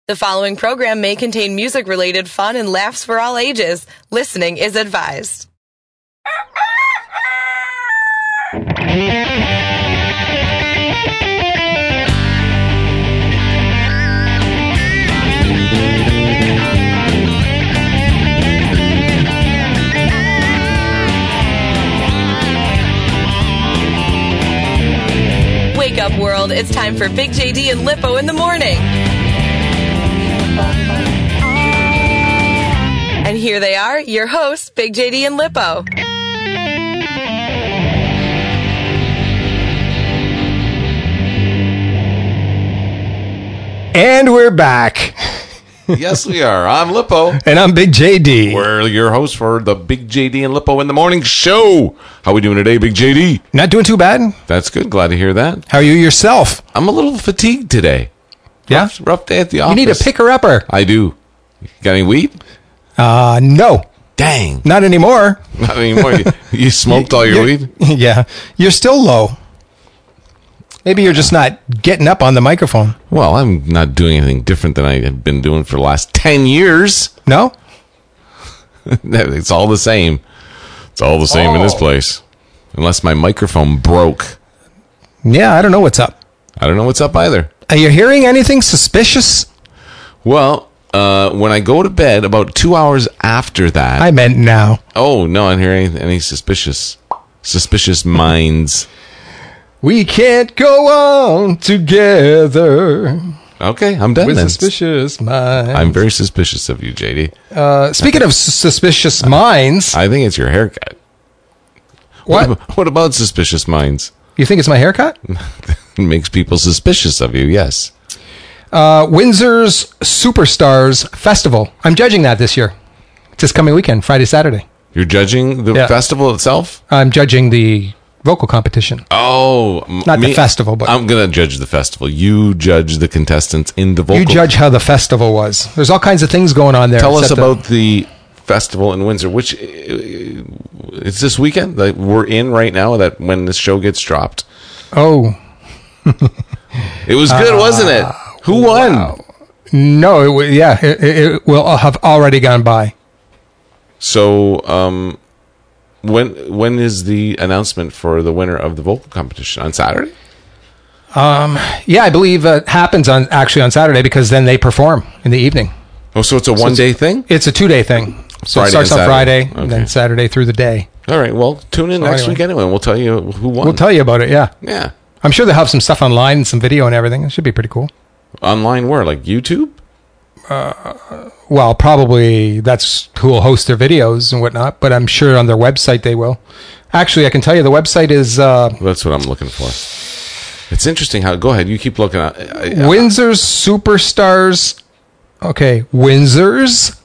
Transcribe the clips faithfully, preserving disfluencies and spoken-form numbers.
The following program may contain music-related fun and laughs for all ages. Listening is advised. Wake up, world. It's time for Big J D and Lippo in the morning. And here they are, your hosts, Big J D and Lippo. And we're back. Yes, we are. I'm Lippo. And I'm Big J D. We're your hosts for the Big J D and Lippo in the Morning Show. How we doing today, Big J D? Not doing too bad. That's good. Glad to hear that. How are you yourself? I'm a little fatigued today. Yeah? Rough, rough day at the office. You need a picker-upper. I do. Got any weed? Uh, no. Dang. Not anymore. Not anymore. you, you smoked all your You're- weed? Yeah. You're still low. Maybe you're just not getting up on the microphone. Well, I'm not doing anything different than I have been doing for the last ten years. No? It's all the same. It's all the same in this Oh. place. Unless my microphone broke. Yeah, I don't know what's up. I don't know what's up either. Are you hearing anything suspicious? Well, uh, when I go to bed, about two hours after that... I meant now. Oh, no, I don't hear any, any suspicious suspicious minds. We can't go on together Okay, I'm done with then. suspicious minds. I'm very suspicious of you, J D. Uh, speaking of s- suspicious minds, I think it's your haircut. what? ab- What about suspicious minds? You think it's my haircut? It makes people suspicious of you, yes. Uh, Windsor's Superstars Festival. I'm judging that this year. It's this coming weekend, Friday, Saturday. You're judging the Yeah. festival itself? I'm judging the vocal competition. Oh. m- Not the festival, but- I'm going to judge the festival. You judge the contestants in the vocal. You judge how the festival was. There's all kinds of things going on there. Tell us except the- about the festival in Windsor, which uh, it's this weekend that we're in right now, that when this show gets dropped. Oh, It was good, wasn't it? Who won? no. It, wa- yeah, it, it, it will have already gone by. So, um, when when is the announcement for the winner of the vocal competition? On Saturday? Yeah, I believe it happens on actually on Saturday because then they perform in the evening. Oh, so it's a one day thing? It's a two-day thing. So Friday it starts and on Saturday. Friday and Okay. then Saturday through the day. All right. Well, tune in So next anyway. week anyway, and we'll tell you who won. We'll tell you about it, yeah. Yeah. I'm sure they'll have some stuff online and some video and everything. It should be pretty cool. Online where? Like YouTube? Well, probably that's who will host their videos and whatnot, but I'm sure on their website they will. Actually, I can tell you the website is uh, That's what I'm looking for. It's interesting how. Go ahead. You keep looking at. I- I- Windsor's Superstars. Okay, Windsor's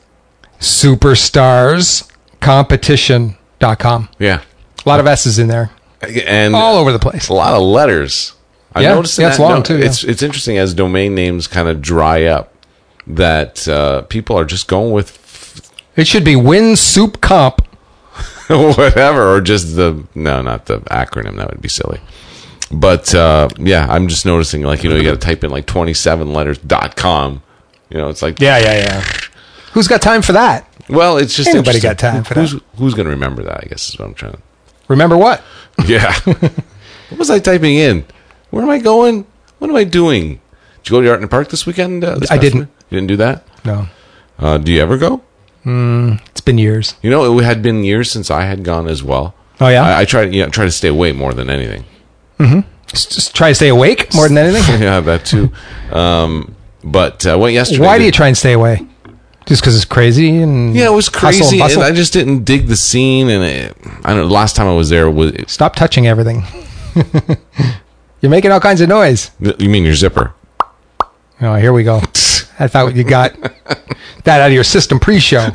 Superstars Competition dot com. yeah. A lot of S's in there, And all over the place. a lot of letters. I Yeah, noticed yeah, that. it's long, no, too, yeah. It's it's interesting as domain names kind of dry up that uh, people are just going with It should be Win Soup Comp. whatever, or just the no, not the acronym. That would be silly. But uh, yeah, I'm just noticing, like, you know, you got to type in like twenty-seven letters dot com. You know, it's like, Yeah, yeah, yeah. Who's got time for that? well, it's just Ain't nobody interesting. got time for who's, that. Who's going to remember that? I guess is what I'm trying to. Remember what? Yeah. What was I typing in? Where am I going? What am I doing? Did you go to Art in the Park this weekend? Uh, this I past didn't. week? You didn't do that? No, Uh, do you ever go? it's been years. You know, it had been years since I had gone as well. Oh yeah. I, I try, you know, try to stay away more than anything. just, just try to stay awake more than anything. Yeah, that too. Um, but uh, went yesterday. Why do you try and stay away? Just because it's crazy and Yeah, it was hustle and crazy, bustle? and I just didn't dig the scene. And it, I don't know. Last time I was there was. Stop touching everything. You're making all kinds of noise. You mean your zipper? Oh, here we go. I thought you got that out of your system pre-show.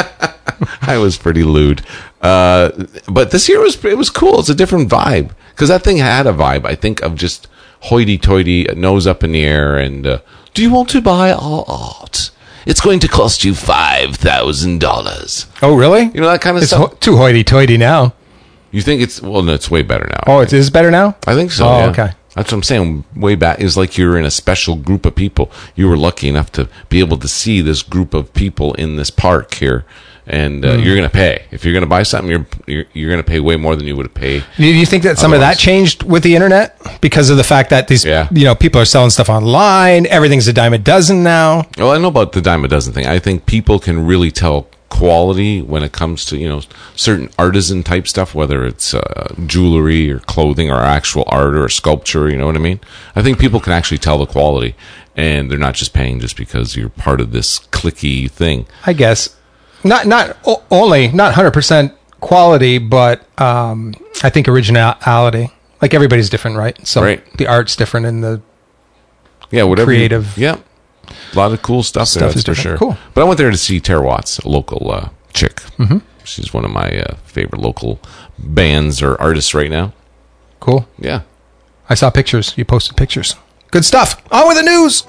I was pretty lewd. Uh, but this year was it was cool. It's a different vibe because that thing had a vibe. I think of just hoity-toity, nose up in the air, and uh, do you want to buy our art? It's going to cost you five thousand dollars. Oh, really? You know that kind of It's stuff. ho- too hoity-toity now. You think it's well? No, it's way better now. Oh, it is better now? I think so. Oh, yeah. okay. That's what I'm saying. Way back is like you're in a special group of people. You were lucky enough to be able to see this group of people in this park here, and uh, mm. you're going to pay if you're going to buy something. You're you're, you're going to pay way more than you would have paid. Do you think that some otherwise. of that changed with the internet because of the fact that these yeah. you know people are selling stuff online? Everything's a dime a dozen now. Well, I know about the dime a dozen thing. I think people can really tell quality when it comes to, you know, certain artisan type stuff, whether it's uh, jewelry or clothing or actual art or sculpture, you know what I mean? I think people can actually tell the quality, and they're not just paying just because you're part of this cliquey thing. I guess not not o- only not one hundred percent quality, but um, I think originality. Like everybody's different, right? So right. the art's different in the yeah, whatever creative. You, yeah. A lot of cool stuff, stuff there, is for different. sure. Cool. But I went there to see Tara Watts, a local uh, chick. Mm-hmm. She's one of my uh, favorite local bands or artists right now. Cool. Yeah. I saw pictures. You posted pictures. Good stuff. On with the news.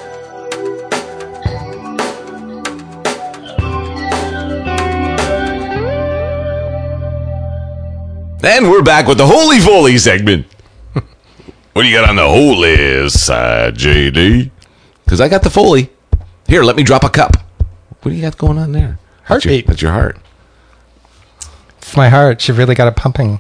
And we're back with the Holy Foley segment. What do you got on the holy side, J D? Because I got the Foley. Here, let me drop a cup. What do you got going on there? Heartbeat. That's your, that's your heart. It's my heart. She really got it pumping.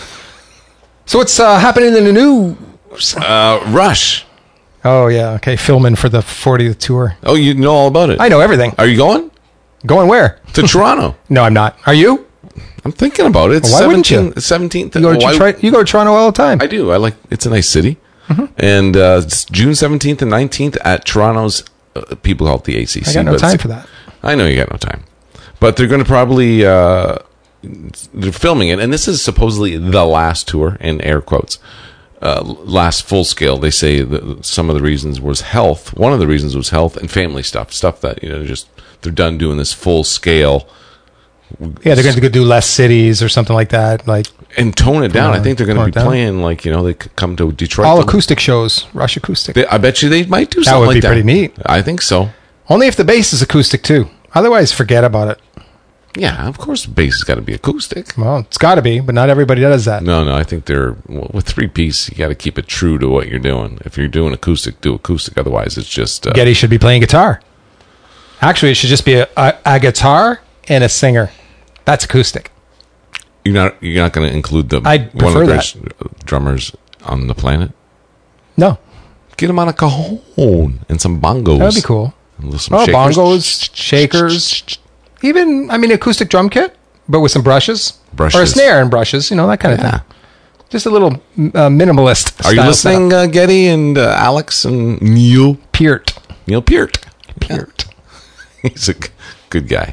So what's uh, happening in the news? Uh, Rush. Oh, yeah. Okay, filming for the fortieth tour. Oh, you know all about it. I know everything. Are you going? Going where? To Toronto. No, I'm not. Are you? I'm thinking about it. It's well, why wouldn't you? seventeenth. You go, to why, Tri- you go to Toronto all the time. I do. I like. It's a nice city. Mm-hmm. And uh, it's June seventeenth and nineteenth at Toronto's. Uh, people call it the A C C. I got no time for that. I know you got no time, but they're going to probably uh, they're filming it, and this is supposedly the last tour in air quotes, uh, last full scale. They say that some of the reasons was health. One of the reasons was health and family stuff, stuff that you know just they're done doing this full scale. Yeah, they're going to go do less cities or something like that, like and tone it down. I think they're going to be playing like you know they could come to Detroit. All acoustic shows, Rush acoustic. They, I bet you they might do that something would like be that. pretty neat. I think so. Only if the bass is acoustic too. Otherwise, forget about it. Yeah, of course, the bass has got to be acoustic. Well, it's got to be, but not everybody does that. No, no, I think they're well, with three piece. You got to keep it true to what you're doing. If you're doing acoustic, do acoustic. Otherwise, it's just uh, Geddy should be playing guitar. Actually, it should just be a, a, a guitar and a singer. That's acoustic. You're not. You're not going to include the I one of the prefer greatest that. drummers on the planet. No, get him on a cajon and some bongos. That'd be cool. Some oh, shakers. bongos, shakers, even I mean, acoustic drum kit, but with some brushes, brushes, or a snare and brushes. You know, that kind of yeah. thing. Just a little uh, minimalist. Are you listening, uh, Geddy and uh, Alex and Neil Peart? Neil Peart. Peart. Yeah. He's a g- good guy.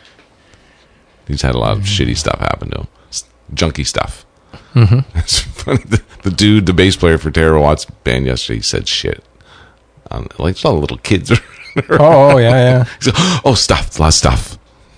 He's had a lot of mm-hmm. shitty stuff happen to him. Junky stuff. Mm-hmm. It's funny. The, the dude, the bass player for Tara Watts' band yesterday, said shit. Um, like, it's all the little kids. oh, oh, yeah, yeah. He's like, oh, stuff. A lot of stuff.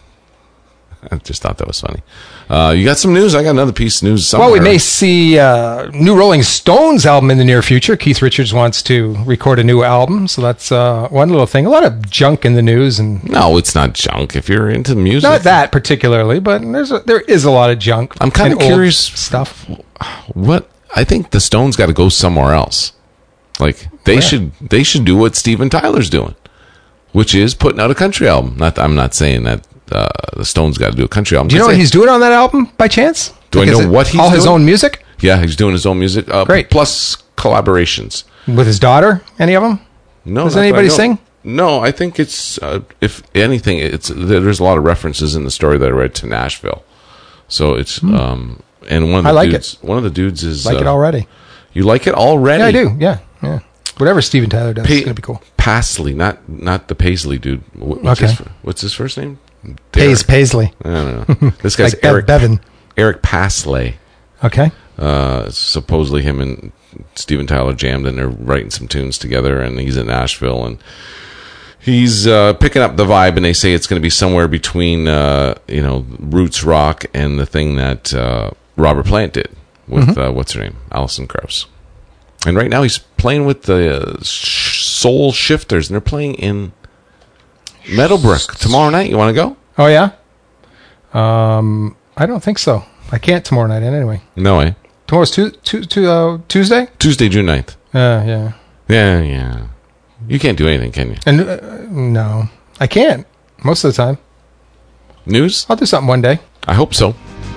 I just thought that was funny. Uh, you got some news? I got another piece of news somewhere. Well, we may see a uh, new Rolling Stones album in the near future. Keith Richards wants to record a new album, so that's uh, one little thing. A lot of junk in the news, and no, it's not junk. If you're into music, not that particularly, but there's a, there is a lot of junk. I'm kind of curious stuff. What I think the Stones got to go somewhere else. Like they Where? should they should do what Steven Tyler's doing, which is putting out a country album. Not I'm not saying that. Uh, the Stones got to do a country album. Do you know what he's doing on that album by chance? Do like, I know it what he's all doing? his own music? Yeah, he's doing his own music. Uh, Great. Plus collaborations. With his daughter? Any of them? No. Does anybody sing? No, I think it's, uh, if anything, it's there's a lot of references in the story that I read to Nashville. So it's, mm. um, and one of the I like dudes, it. one of the dudes is. Like uh, it already. You like it already? Yeah, I do. Yeah, yeah. Whatever Steven Tyler does, pa- it's going to be cool. Paisley, not not the Paisley dude. What's okay. His, what's his first name? Pace Paisley. I don't know. This guy's like Eric Bevan. Eric Paisley. Okay. Uh, supposedly him and Steven Tyler jammed and they're writing some tunes together, and he's in Nashville and he's uh, picking up the vibe, and they say it's going to be somewhere between uh, you know roots rock and the thing that uh, Robert Plant did with mm-hmm. uh, what's her name, Alison Krauss. And right now he's playing with the uh, Soul Shifters, and they're playing in Meadowbrook tomorrow night. You want to go? Oh, yeah? Um, I don't think so. I can't tomorrow night anyway. No way. Tomorrow's tu- tu- tu- uh, Tuesday? Tuesday, June ninth. Uh, yeah. Yeah, yeah. You can't do anything, can you? And uh, no, I can't. Most of the time. News? I'll do something one day. I hope so.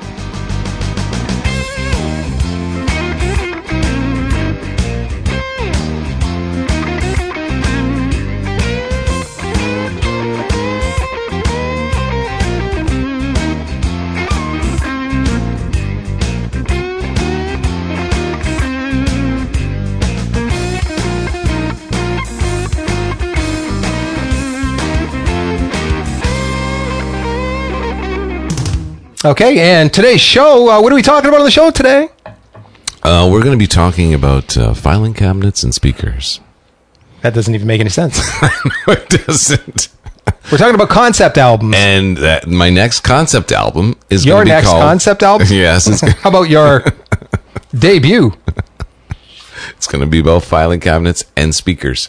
Okay, and today's show, uh, what are we talking about on the show today? Uh, we're going to be talking about uh, filing cabinets and speakers. That doesn't even make any sense. No, it doesn't. We're talking about concept albums. And that, my next concept album is Your going to be next called... concept album? Yes. It's, How about your debut? it's going to be about filing cabinets and speakers.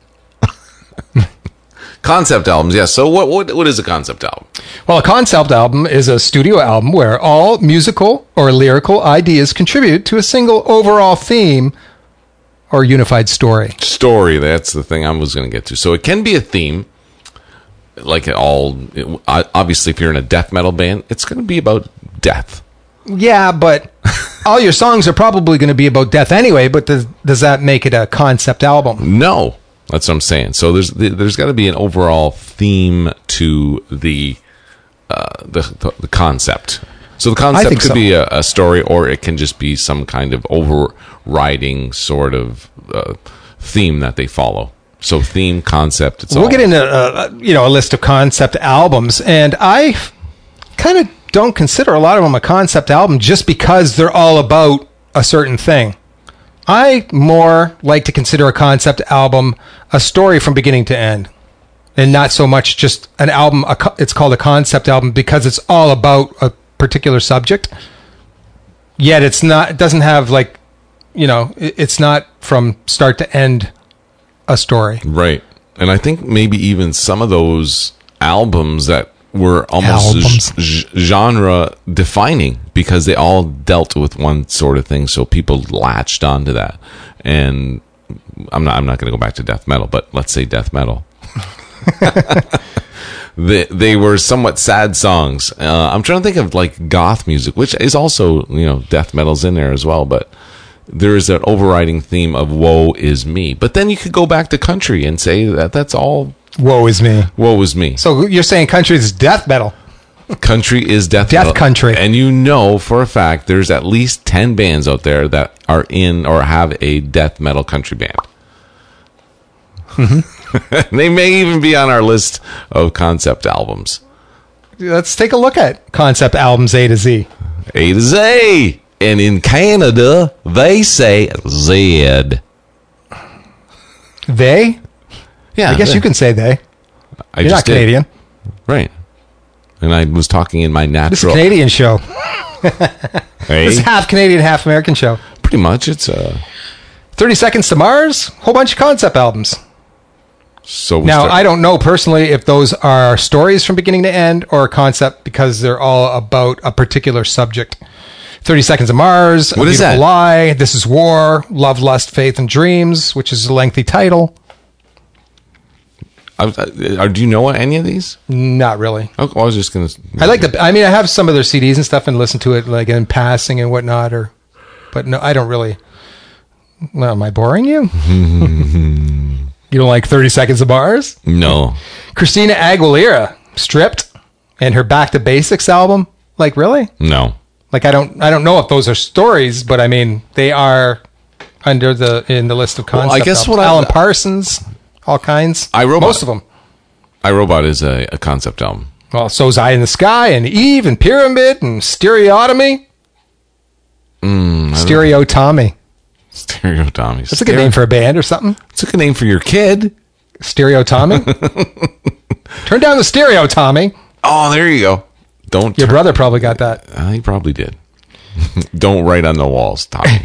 Concept albums, yes. So what, what what is a concept album? Well, a concept album is a studio album where all musical or lyrical ideas contribute to a single overall theme or unified story. Story, that's the thing I was going to get to. So it can be a theme, like all, obviously if you're in a death metal band, it's going to be about death. Yeah, but all your songs are probably going to be about death anyway, but does, does that make it a concept album? No. That's what I'm saying. So there's there's got to be an overall theme to the uh, the, the the concept. So the concept could so. be a, a story, or it can just be some kind of overriding sort of uh, theme that they follow. So theme, concept. It's we'll all. get into uh, you know a list of concept albums, and I kind of don't consider a lot of them a concept album just because they're all about a certain thing. I more like to consider a concept album a story from beginning to end, and not so much just an album. A co- it's called a concept album because it's all about a particular subject. Yet it's not. It doesn't have like, you know, it, it's not from start to end a story. Right, and I think maybe even some of those albums that were almost g- genre defining because they all dealt with one sort of thing, so people latched onto that. And I'm not I'm not going to go back to death metal, but let's say death metal. they they were somewhat sad songs. Uh, I'm trying to think of like goth music, which is also, you know, death metal's in there as well, but there is an overriding theme of woe is me. But then you could go back to country and say that that's all woe is me. Woe is me. So you're saying country is death metal? Country is death, death metal. country. And you know for a fact there's at least ten bands out there that are in or have a death metal country band. Mm-hmm. They may even be on our list of concept albums. Let's take a look at concept albums A to Z. A to Z. And in Canada, they say Z. They? Yeah. I guess they. you can say they. I You're just not did. Canadian. Right. And I was talking in my natural... This is a Canadian show. Hey? This is half Canadian, half American show. Pretty much. It's uh, thirty Seconds to Mars, whole bunch of concept albums. So we now, start- I don't know personally if those are stories from beginning to end or a concept because they're all about a particular subject. thirty Seconds to Mars, What A is Beautiful that? Lie, This Is War, Love, Lust, Faith, and Dreams, which is a lengthy title. I, I, do you know any of these? Not really. Oh, I was just going to... I like the. I mean, I have some of their C Ds and stuff, and listen to it like in passing and whatnot. Or, but no, I don't really. Well, am I boring you? You don't like thirty Seconds to Mars? No. Christina Aguilera, Stripped, and her Back to Basics album. Like, really? No. Like, I don't. I don't know if those are stories, but I mean, they are under the in the list of concept. Well, I guess albums. what I- Alan Parsons, all kinds. iRobot. Most of them. iRobot is a, a concept album. Well, so's Eye in the Sky and Eve and Pyramid and Stereotomy. Mm, Stereotomy. Stereotomy. That's a good name for a band or something. It's a good name for your kid. Stereotomy. Turn down the stereo, Tommy. Oh, there you go. Don't. Your turn- brother probably got that. Uh, he probably did. Don't write on the walls, Tommy.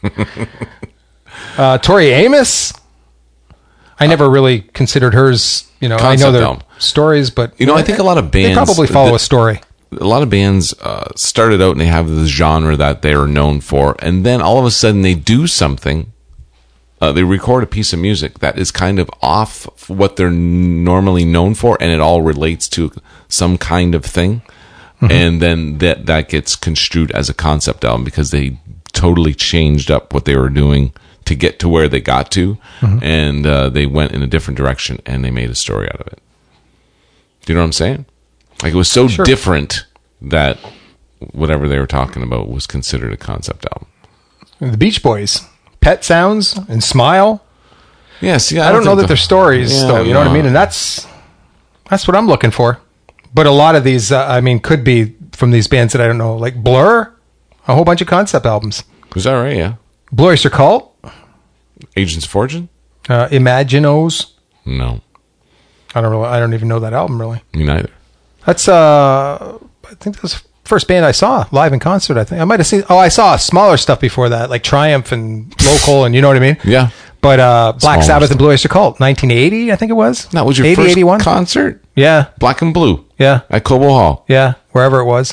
Uh, Tori Amos. I never really considered hers. You know, I know Concept their album. stories, but You know, I think a lot of they bands- probably follow the- a story. a lot of bands uh, started out and they have this genre that they're known for, and then all of a sudden they do something. Uh, they record a piece of music that is kind of off what they're normally known for, and it all relates to some kind of thing. Mm-hmm. And then that that gets construed as a concept album because they totally changed up what they were doing to get to where they got to, mm-hmm. and uh, they went in a different direction, and they made a story out of it. Do you know what I'm saying? Like, it was so sure. different that whatever they were talking about was considered a concept album. The Beach Boys. Pet Sounds and Smile. Yes, yeah. I, I don't, don't know that the, they're stories, yeah, though. You know no. what I mean? And that's that's what I'm looking for. But a lot of these, uh, I mean, could be from these bands that I don't know, like Blur, a whole bunch of concept albums. Is that right? Yeah. Blue Oyster Cult, Agents of Fortune, uh, Imaginos. No, I don't really. I don't even know that album really. Me neither. That's uh, I think that was the first band I saw live in concert. I think I might have seen. Oh, I saw smaller stuff before that, like Triumph and Local, and you know what I mean. Yeah. But uh, Black smaller Sabbath stuff. And Blue Oyster Cult, nineteen eighty, I think it was. That was your eighty, first eighty-one concert. Yeah. Black and Blue. Yeah. At Cobo Hall. Yeah, wherever it was.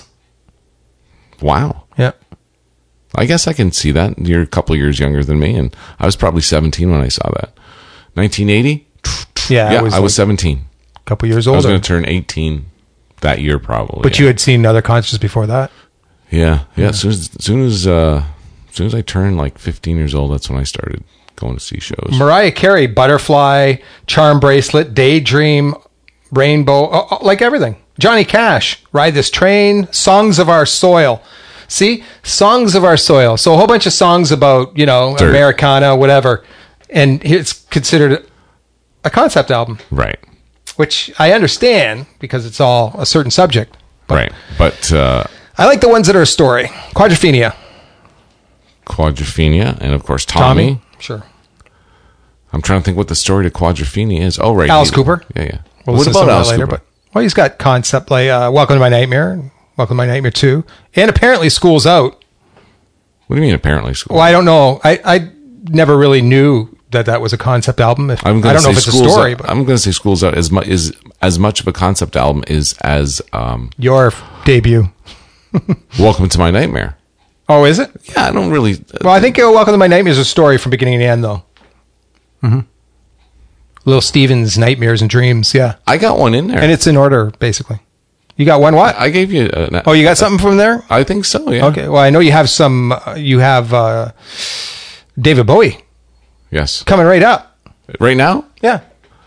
Wow. Yeah. I guess I can see that. You're a couple of years younger than me, and I was probably seventeen when I saw that. nineteen eighty? Yeah, yeah I was, I was like seventeen. A couple years older. I was going to turn eighteen that year, probably. But yeah. you had seen other concerts before that? Yeah. Yeah. yeah. As soon as, as, soon as, uh, as soon as I turned like fifteen years old, that's when I started going to see shows. Mariah Carey, Butterfly, Charm Bracelet, Daydream, Rainbow, uh, like everything. Johnny Cash, Ride This Train, Songs of Our Soil. See? Songs of Our Soil. So a whole bunch of songs about, you know, Dirt. Americana, whatever. And it's considered a concept album. Right. Which I understand because it's all a certain subject. But right. But uh, I like the ones that are a story. Quadrophenia. Quadrophenia. And, of course, Tommy. Tommy. Sure. I'm trying to think what the story to Quadrophenia is. Oh, right. Alice he, Cooper. Yeah, yeah. We'll what about Alice later, Cooper? But, well, he's got concept like uh, Welcome to My Nightmare, Welcome to My Nightmare two, and apparently School's Out. What do you mean apparently School's Well, I don't know. I, I never really knew that that was a concept album. If, I'm I don't know if it's a story. Out, but I'm going to say School's Out is, mu- is as much of a concept album is as... Um, your debut. Welcome to My Nightmare. Oh, is it? Yeah, I don't really... Uh, well, I think uh, Welcome to My Nightmare is a story from beginning to end, though. Mm-hmm. Little Steven's Nightmares and Dreams, yeah. I got one in there. And it's in order, basically. You got one what? I gave you... An, oh, you got something from there? I think so, yeah. Okay, well, I know you have some... Uh, you have uh, David Bowie. Yes. Coming right up. Right now? Yeah.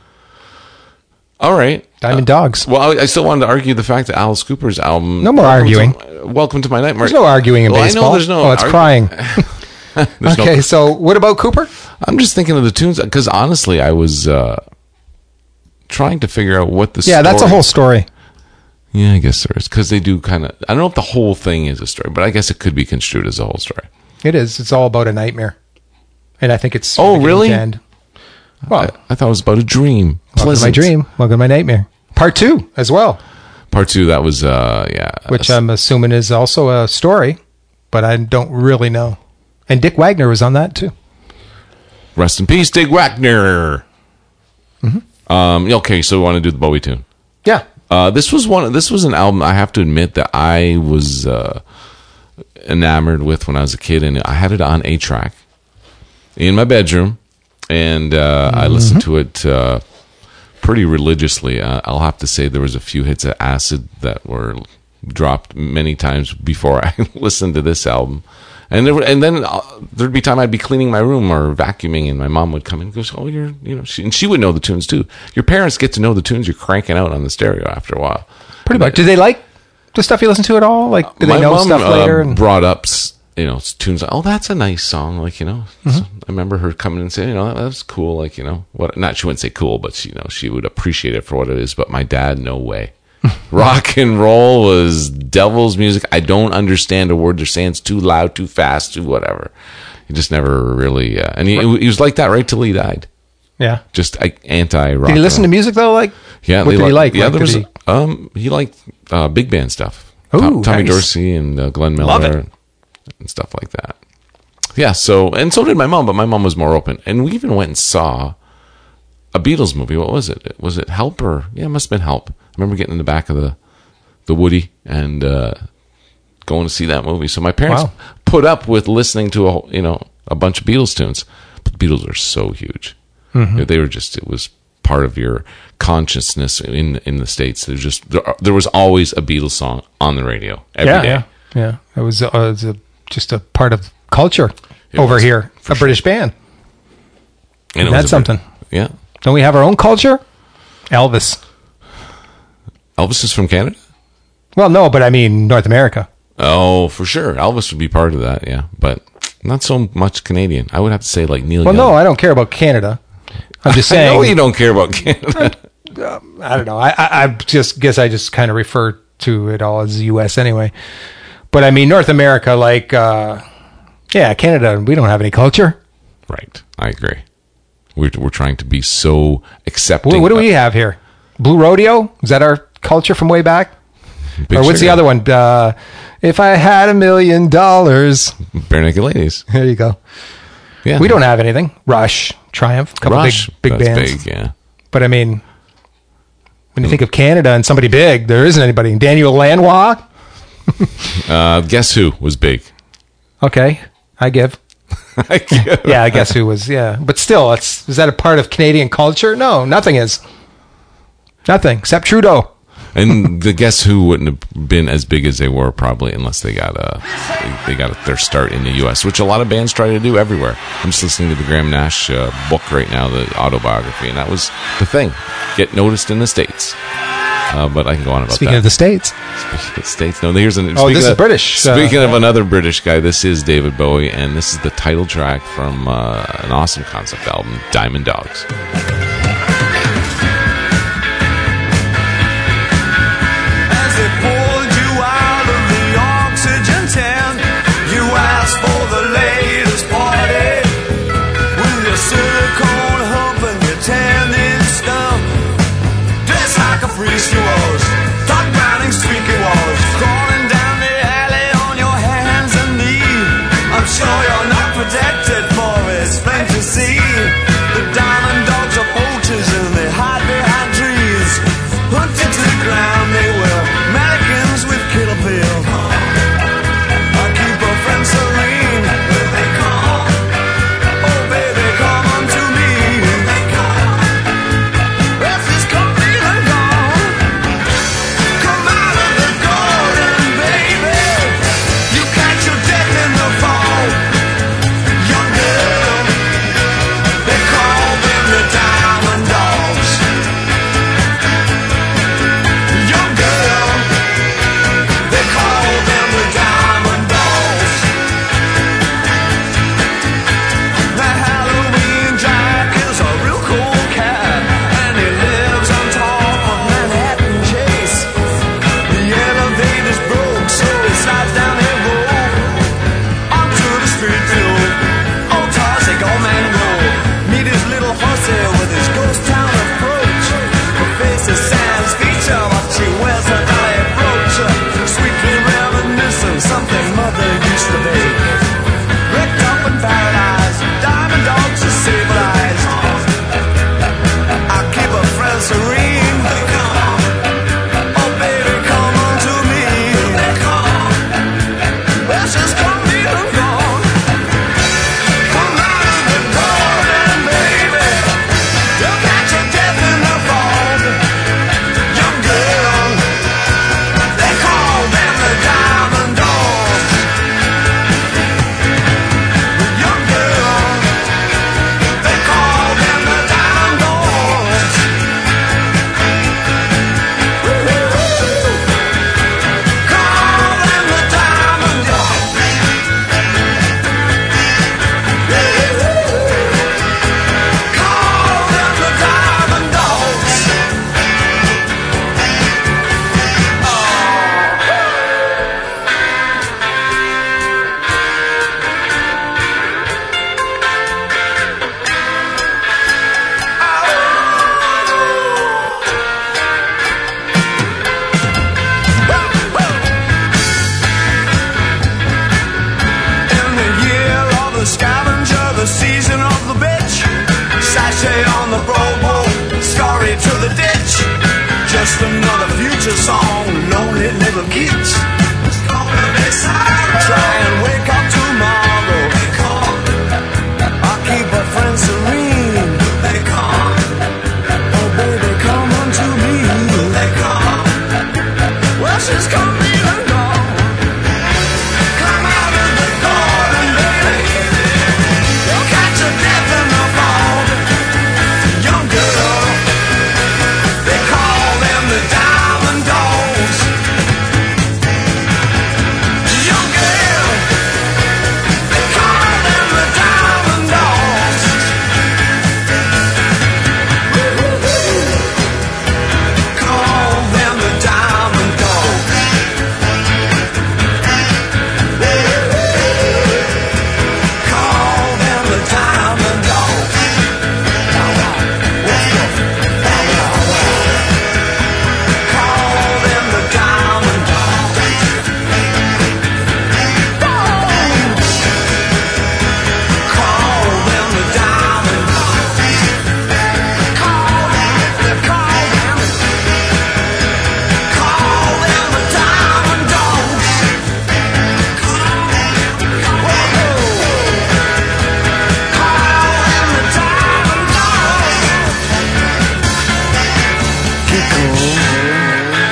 All right. Diamond uh, Dogs. Well, I, I still wanted to argue the fact that Alice Cooper's album... No more Welcome arguing. To, Welcome to My Nightmare. There's no arguing in well, baseball. I know there's no... Oh, it's argu- crying. Okay, no, so what about Cooper? I'm just thinking of the tunes, because honestly, I was uh, trying to figure out what the Yeah, story... that's a whole story. Yeah, I guess there is, because they do kind of... I don't know if the whole thing is a story, but I guess it could be construed as a whole story. It is. It's all about a nightmare. And I think it's... Oh, really? End. Well, I, I thought it was about a dream. Welcome to my dream. Welcome to my nightmare. Part two as well. Part two, that was, uh, yeah. Which I'm assuming is also a story, but I don't really know. And Dick Wagner was on that too. Rest in peace, Dick Wagner. Mm-hmm. Um, okay, so we want to do the Bowie tune. Yeah. Uh, this was one. This was an album I have to admit that I was uh, enamored with when I was a kid, and I had it on eight track in my bedroom, and uh, mm-hmm. I listened to it uh, pretty religiously. Uh, I'll have to say there was a few hits of acid that were dropped many times before I listened to this album. And there, and then uh, there'd be time I'd be cleaning my room or vacuuming, and my mom would come in and goes, "Oh, you're, you know," she, and she would know the tunes too. Your parents get to know the tunes you're cranking out on the stereo after a while. Pretty much. Do they like the stuff you listen to at all? Like, do they my know mom, stuff later? Uh, and... brought up, you know, tunes. Oh, that's a nice song. Like, you know, Mm-hmm. so I remember her coming and saying, you know, that, that was cool. Like, you know, what? Not she wouldn't say cool, but she, you know, she would appreciate it for what it is. But my dad, no way. Rock and roll was devil's music. I don't understand a word they're saying. It's too loud, too fast, too whatever. He just never really... Uh, and he, he was like that right till he died. Yeah. Just uh, anti-rock. Did he listen to music, though? Like, yeah, what did li- he like? Yeah, like, there was... He... Um, he liked uh, big band stuff. Ooh, Tom, Tommy nice. Dorsey and uh, Glenn Love Miller it. and stuff like that. Yeah, so... And so did my mom, but my mom was more open. And we even went and saw a Beatles movie. What was it? Was it Help or... Yeah, it must have been Help. I remember getting in the back of the... the Woody, and uh, going to see that movie. So my parents Wow. put up with listening to a whole- you know a bunch of Beatles tunes. But the Beatles are so huge. Mm-hmm. They were just it was part of your consciousness in in the States. There's just there, there was always a Beatles song on the radio every yeah, day. yeah, yeah. It was, uh, it was a, just a part of culture It over was, here. for A British band. And it was That's a- something. Yeah, Don't we have our own culture? Elvis. Elvis is from Canada. Well, no, but I mean North America. Oh, for sure, Elvis would be part of that. Yeah, but not so much Canadian. I would have to say like Neil. Well, Young. no, I don't care about Canada. I'm just I saying. know you don't care about Canada. I don't know. I, I, I just guess I just kind of refer to it all as the U S anyway. But I mean, North America, like, uh, yeah, Canada, we don't have any culture. Right, I agree. We're we're trying to be so accepting. What, what do we of- have here? Blue Rodeo? Is that our culture from way back? Big Or what's the Sugar. other one? Uh, if I had a million dollars. Bare Naked Ladies. There you go. Yeah, We don't have anything. Rush, Triumph, a couple Rush. big big That's bands. big, yeah. But I mean, when you think of Canada and somebody big, there isn't anybody. Daniel Lanois? Uh, Guess Who was big? Okay, I give. Yeah, I guess who was, yeah. But still, it's, is that a part of Canadian culture? No, nothing is. Nothing, except Trudeau. And the Guess Who wouldn't have been as big as they were probably unless they got a they, they got their start in the U S, which a lot of bands try to do everywhere. I'm just listening to the Graham Nash uh, book right now, the autobiography, and that was the thing: get noticed in the States. Uh, but I can go on about Speaking that. of the States. Speaking of the States, no, here's an. Oh, speaking this is of- British. Uh, Speaking of another British guy, this is David Bowie, and this is the title track from uh, an awesome concept album, Diamond Dogs. As they pulled you out of the oxygen tent, you asked for the latest party. With your silicone hump and your tan-in stump, dressed like a priest you was, Doc Browning squeaky walls, crawling down the alley on your hands and knees. I'm sure you're not protected for his fantasy. The diamond dogs are poachers and they hide behind trees. Hunted to the ground, they were mannequins with killer pills. I keep a friend serene. Will they come? Oh baby, come unto me. Let this come feeling gone.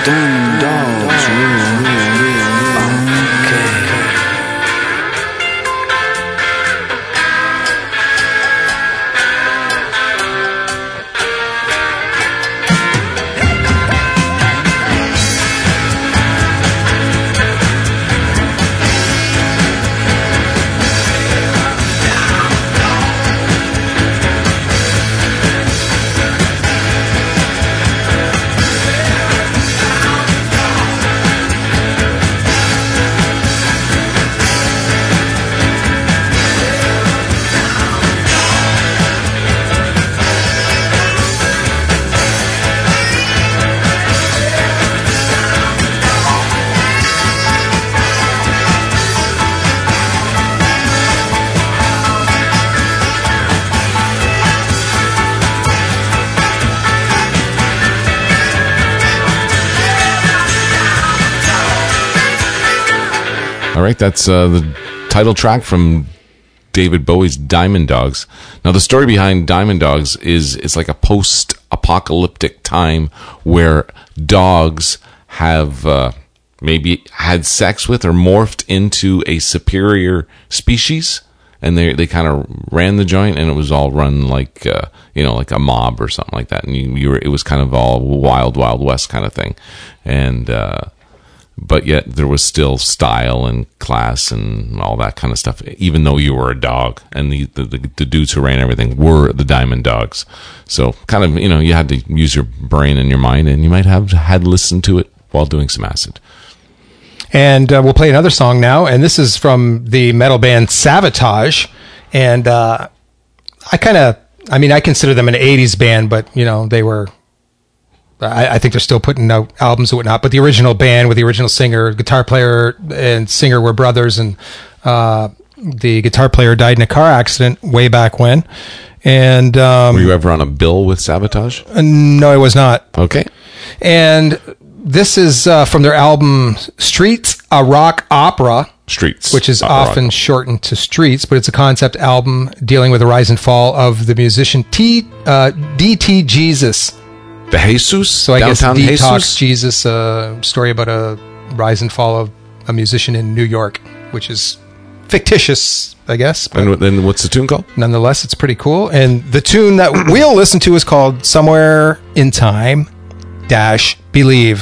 Diamond Dogs, real, real, real, okay. All right, that's uh, the title track from David Bowie's Diamond Dogs. Now, the story behind Diamond Dogs is it's like a post-apocalyptic time where dogs have uh, maybe had sex with or morphed into a superior species, and they they kind of ran the joint, and it was all run like uh, you know like a mob or something like that, and you, you were it was kind of all wild wild west kind of thing, and. Uh, But yet there was still style and class and all that kind of stuff, even though you were a dog. And the, the, the dudes who ran everything were the Diamond Dogs. So kind of, you know, you had to use your brain and your mind, and you might have had listened to it while doing some acid. And uh, we'll play another song now, and this is from the metal band Savatage. And uh, I kind of, I mean, I consider them an eighties band, but, you know, they were... I, I think they're still putting out albums and whatnot, but the original band with the original singer, guitar player and singer were brothers, and uh, the guitar player died in a car accident way back when. And um, were you ever on a bill with Savatage? Uh, no, I was not. Okay. And this is uh, from their album Streets, a Rock Opera. Streets. Which is Opera. often shortened to Streets, but it's a concept album dealing with the rise and fall of the musician T, uh, D T Jesus. The Jesus? So I Downtown guess Detox Jesus? Jesus, a uh, story about a rise and fall of a musician in New York, which is fictitious, I guess. But And then what's the tune called? nonetheless, it's pretty cool. And the tune that we'll listen to is called Somewhere in Time Dash Believe.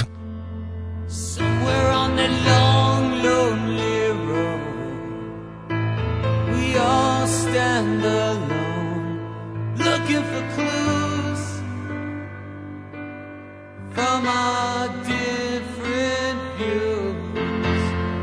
Somewhere on that long, lonely road, we all stand alone, looking for clues from our different views.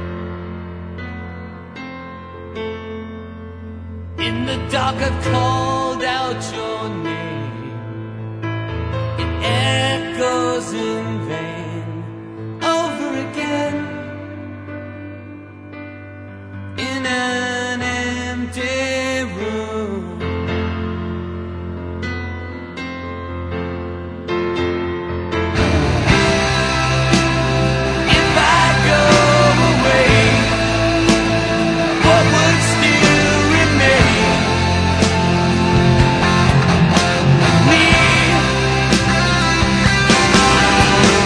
In the dark I've called out your name, it echoes in vain over again in an empty room. If I go away, what would still remain? We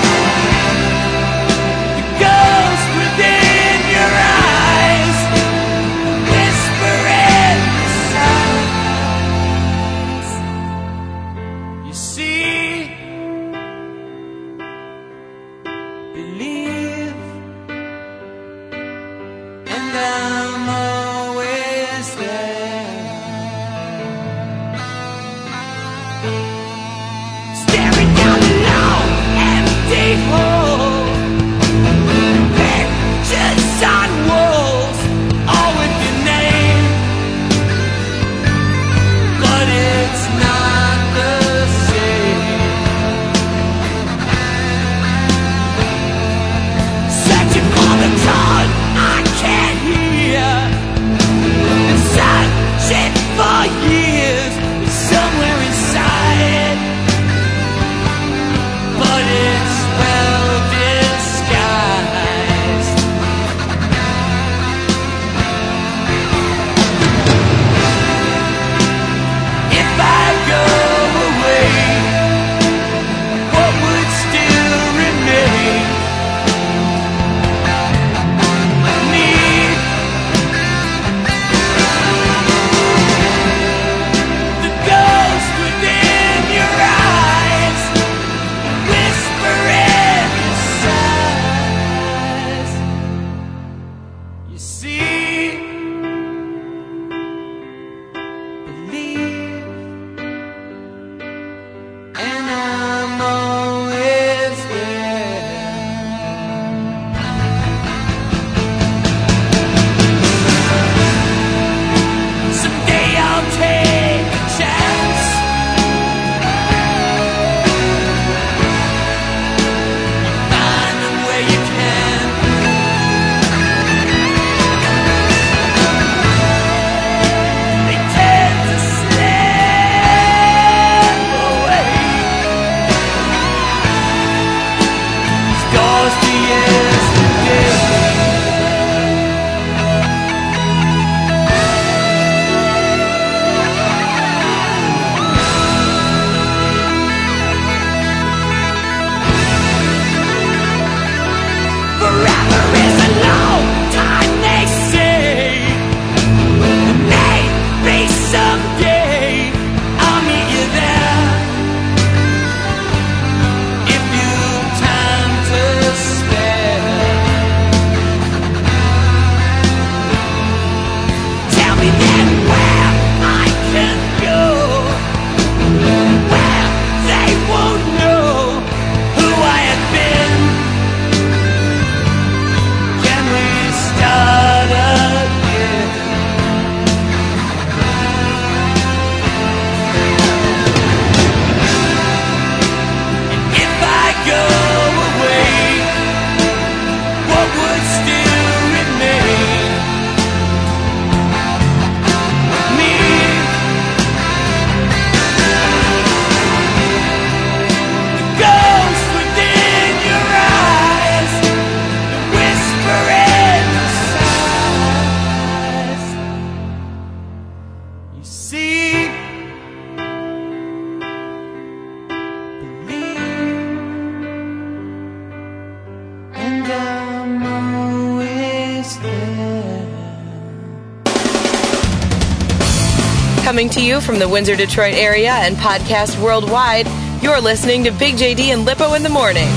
Coming to you from the Windsor, Detroit area and podcast worldwide, you're listening to Big J D and Lippo in the Morning.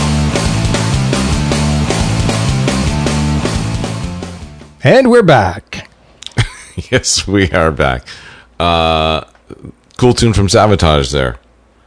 And we're back. Yes, we are back. Uh, cool tune from Sabotage there.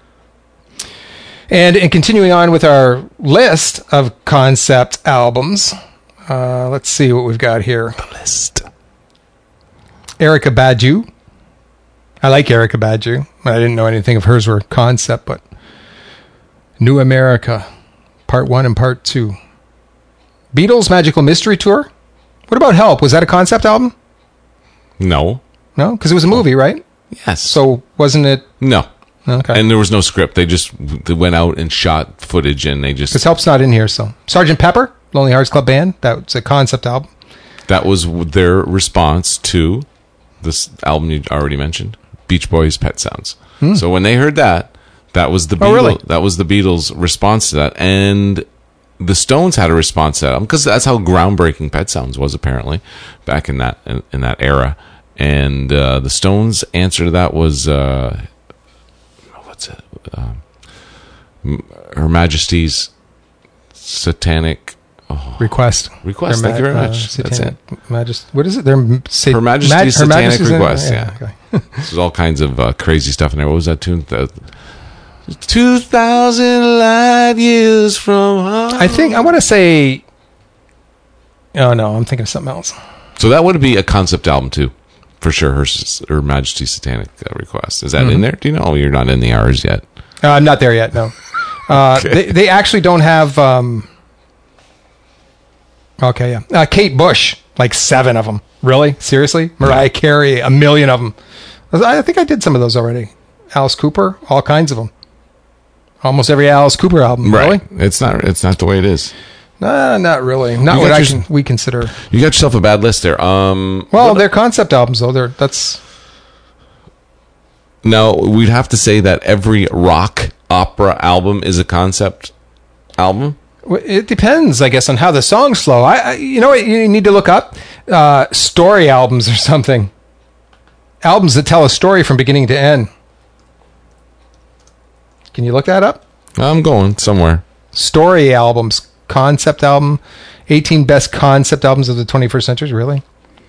And, and continuing on with our list of concept albums, uh, let's see what we've got here. The list. Erykah Badu. I like Erykah Badu. I didn't know anything of hers were concept, but New America, Part one and Part two. Beatles Magical Mystery Tour. What about Help? Was that a concept album? No. No? Because it was a movie, right? Yes. So wasn't it... No. Okay. And there was no script. They just they went out and shot footage, and they just... Because Help's not in here, so... Sergeant Pepper, Lonely Hearts Club Band. That's a concept album. That was their response to this album you already mentioned, Beach Boys' Pet Sounds. Hmm. So when they heard that, that was the Beatles, oh, really? that was the Beatles' response to that, and the Stones had a response to that because that's how groundbreaking Pet Sounds was apparently back in that in, in that era. And uh, the Stones' answer to that was, uh, what's it? Um, Her Majesty's Satanic. Oh. Request. Request. Their Thank you very ma- much. Uh, That's satanic, it. Majest- what is it? Their sa- Her Majesty's Maj- Her Satanic Majesty's Request. Yeah. Yeah. Okay. There's all kinds of uh, crazy stuff in there. What was that tune? The, Two thousand light years from home. I think I want to say. Oh no, I'm thinking of something else. So that would be a concept album too, for sure. Her, Her Majesty's Satanic uh, Request. Is that mm-hmm. in there? Do you know? Oh, you're not in the hours yet. Uh, I'm not there yet. No. Uh, okay. they, they actually don't have. Um, okay, yeah. Uh, Kate Bush, like seven of them. Really? Seriously? Mariah yeah. Carey, a million of them. I think I did some of those already. Alice Cooper, all kinds of them. Almost every Alice Cooper album. Right. Really? It's not. It's not the way it is. Nah, not really. Not you what I your, can. We consider. You got yourself a bad list there. Um. Well, they're concept albums, though. They're that's. Now we'd have to say that every rock opera album is a concept album. It depends, I guess, on how the songs flow. I, I you know what you need to look up? Uh, story albums or something. Albums that tell a story from beginning to end. Can you look that up? I'm going somewhere. Story albums, concept album, eighteen best concept albums of the twenty-first century. Really?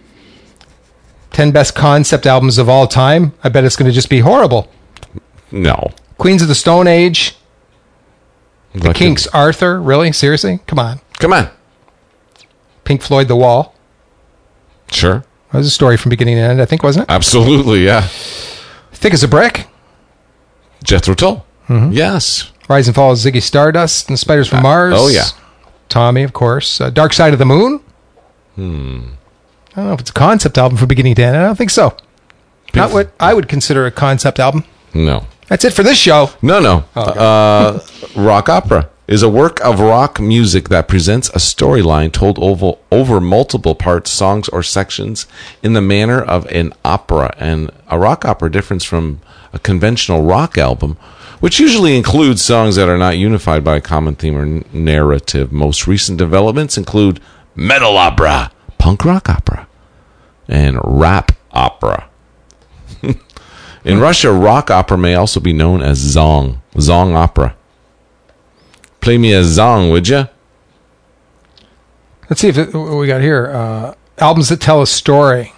ten best concept albums of all time. I bet it's going to just be horrible. No. Queens of the Stone Age. The Like Kinks, it. Arthur. Really? Seriously? Come on. Come on. Pink Floyd, The Wall. Sure. That was a story from beginning to end, I think, wasn't it? Absolutely, yeah. Thick as a Brick. Jethro Tull. Mm-hmm. Yes. Rise and Fall of Ziggy Stardust and Spiders from Uh, Mars. oh, yeah. Tommy, of course. Uh, Dark Side of the Moon. Hmm. I don't know if it's a concept album from beginning to end. I don't think so. Pink Not what I would consider a concept album. No. That's it for this show. No, no. Oh, okay. uh, rock opera is a work of rock music that presents a storyline told over, over multiple parts, songs, or sections in the manner of an opera. And a rock opera differs from a conventional rock album, which usually includes songs that are not unified by a common theme or n- narrative. Most recent developments include metal opera, punk rock opera, and rap opera. In Russia, rock opera may also be known as zong, zong opera. Play me a zong, would you? Let's see if it, what we got here. Uh, albums that tell a story.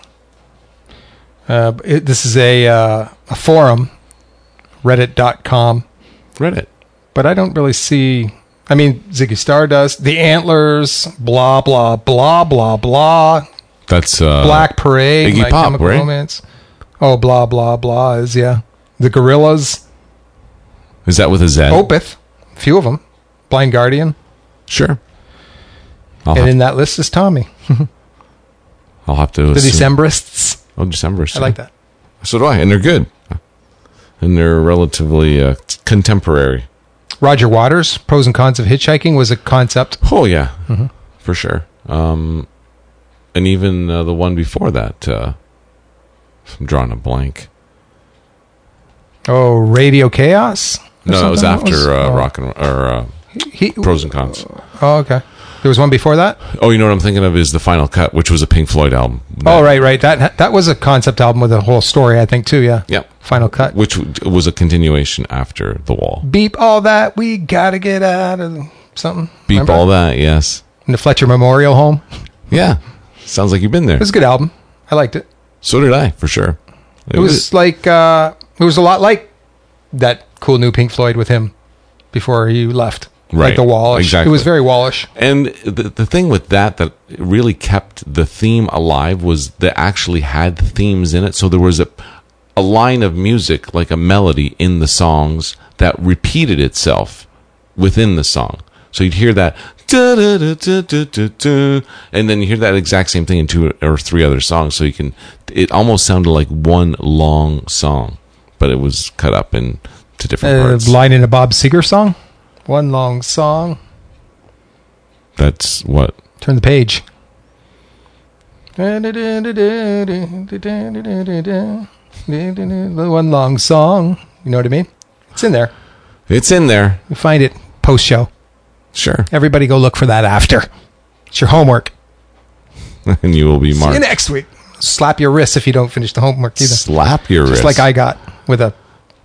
Uh, it, this is a uh, a forum, reddit dot com. Reddit. But I don't really see... I mean, Ziggy Stardust, The Antlers, blah, blah, blah, blah, blah. That's uh, Black Parade, Iggy My Pop, Chemical right? Romance. Oh, blah, blah, blah is, yeah. The Gorillas, Is that with a Z? Opeth, a few of them. Blind Guardian. Sure. I'll and have, in that list is Tommy. I'll have to The assume- Decemberists. Oh, December. I like that. So do I, and they're good. And they're relatively uh, contemporary. Roger Waters, Pros and Cons of Hitchhiking, was a concept. Oh, yeah. Mm-hmm. For sure. Um, and even uh, the one before that, uh, I'm drawing a blank. Oh, Radio Chaos? Or No, that was something? after What was- uh, oh. Rock and or uh, He, Pros and Cons. Oh, okay. There was one before that? Oh, you know what I'm thinking of is the Final Cut, which was a Pink Floyd album. Oh, right, right. That that was a concept album with a whole story, I think, too, yeah. Yep. Final Cut. Which was a continuation after The Wall. Beep all that, we gotta get out of something. Beep Remember? all that, yes. In the Fletcher Memorial Home. Yeah. Sounds like you've been there. It was a good album. I liked it. So did I, for sure. It was like, uh, it was a lot like that cool new Pink Floyd with him before he left. Right. Like the Wallish. Exactly. It was very Wallish. And the, the thing with that that really kept the theme alive was they actually had themes in it. So there was a, a line of music, like a melody in the songs that repeated itself within the song. So you'd hear that, da, da, da, da, da, da, da, and then you hear that exact same thing in two or three other songs. So you can, it almost sounded like one long song, but it was cut up into different Uh, parts. line in a Bob Seger song. One long song. That's what? Turn the page. One long song. You know what I mean? It's in there. It's in there. You find it post show. Sure. Everybody go look for that after. It's your homework. And you will be See marked. you next week. Slap your wrists if you don't finish the homework either. Slap your Just wrist. like I got with a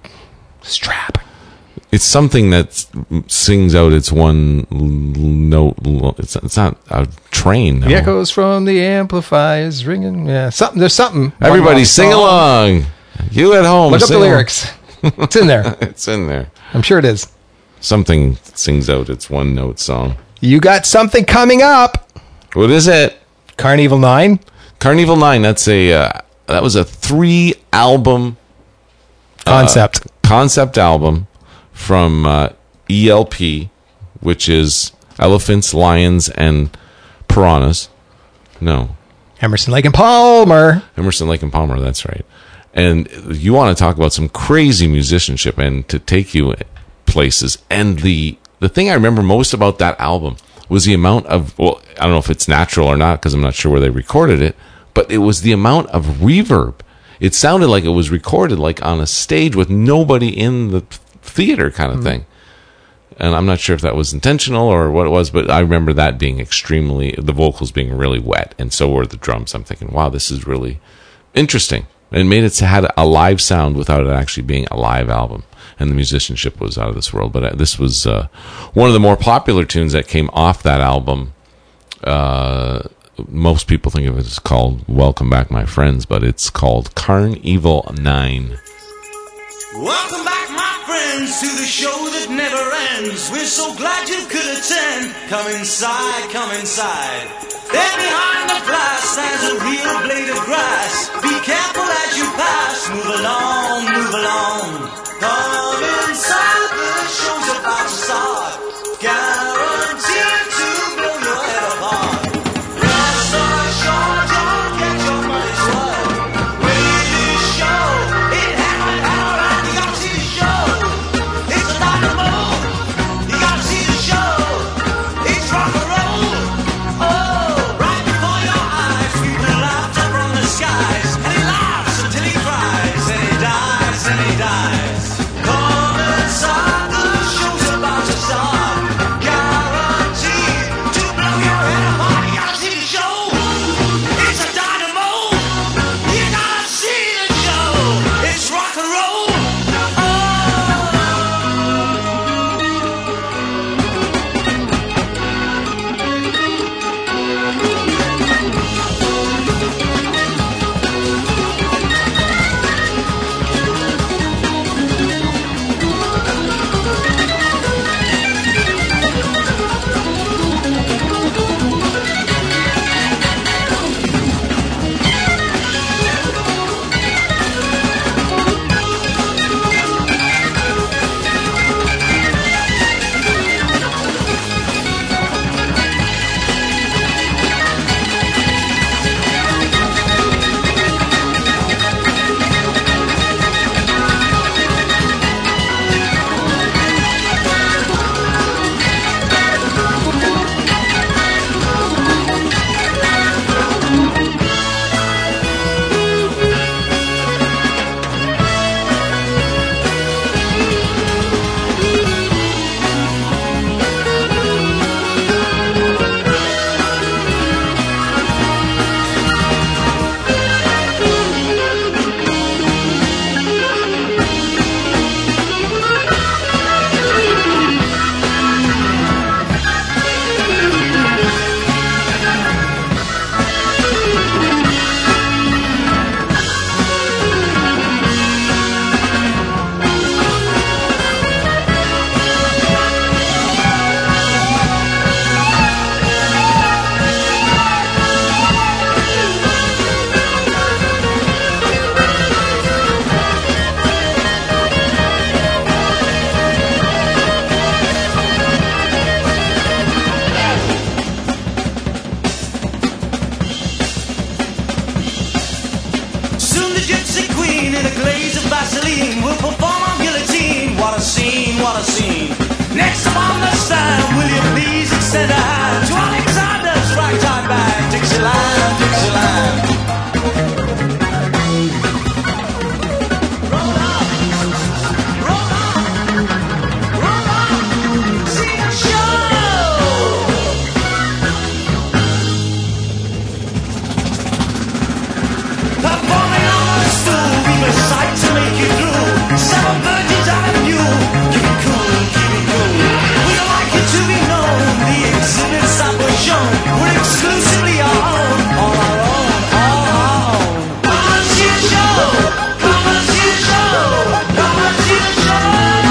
strap. It's something that sings out its one l- note. l- It's, it's not a train. No. The echoes from the amplifiers ringing. Yeah, something. There's something. Everybody One long sing song. along. You at home. Look up the sing along. lyrics. It's in there. It's in there. I'm sure it is. Something sings out its one note song. You got something coming up. What is it? Carnival nine. Carnival nine. That's a uh, that was a three album Concept. concept album from uh, E L P, which is Elephants, Lions, and Piranhas. No, Emerson, Lake and Palmer. Emerson, Lake and Palmer. That's right. And you want to talk about some crazy musicianship and to take you places. And the the thing I remember most about that album was the amount of, well, I don't know if it's natural or not because I'm not sure where they recorded it, but it was the amount of reverb. It sounded like it was recorded like on a stage with nobody in the theater kind of thing. And I'm not sure if that was intentional or what it was, but I remember that being extremely, the vocals being really wet, and so were the drums. I'm thinking, wow, this is really interesting. And it made it had a live sound without it actually being a live album. And the musicianship was out of this world. But uh, this was uh, one of the more popular tunes that came off that album. Uh, most people think of it as called Welcome Back, My Friends, but it's called Carnival nine. Welcome back, my friends, to the show that never ends. We're so glad you could attend. Come inside, come inside. There behind the glass stands a real blade of grass. Be careful as you pass. Move along, move along. Come inside, the show's about to start. Guaranteed to blow your head apart. Rest assured, you'll get your money's worth. Greatest show, it happened out, and you gotta see the show. It's a dynamo, you gotta see the show. It's rock and roll, oh, right before your eyes. Sweeping laughter from the skies, and he laughs until he cries, and he dies, and he dies. Come inside, the show's about to start. Holocene. Next up on the stand, will you please extend a hand to Alexander's ragtime band, Dixieland, Dixieland. Roll on, roll on, roll on, sing a show. Performing on a stool, we must sight to make you through. Seven virgins out of you. Keep it cool, keep it cool. We don't like it to be known. The exhibits that were shown were exclusively our own. All our own, all our own. Come and see the show. Come and see the show. Come and see the show.